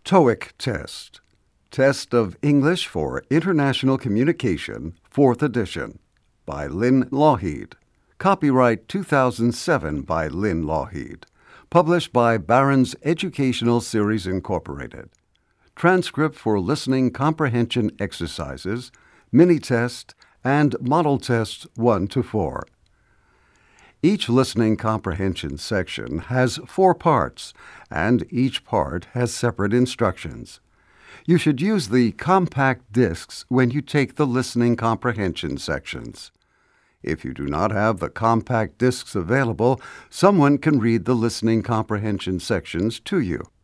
TOEIC Test. Test of English for International Communication, 4th edition, by Lynn Lougheed. Copyright 2007 by Lynn Lougheed. Published by Barron's Educational Series, Incorporated. Transcript for listening comprehension exercises, mini-test, and model tests 1 to 4. Each listening comprehension section has 4 parts, and each part has separate instructions. You should use the compact discs when you take the listening comprehension sections. If you do not have the compact discs available, someone can read the listening comprehension sections to you.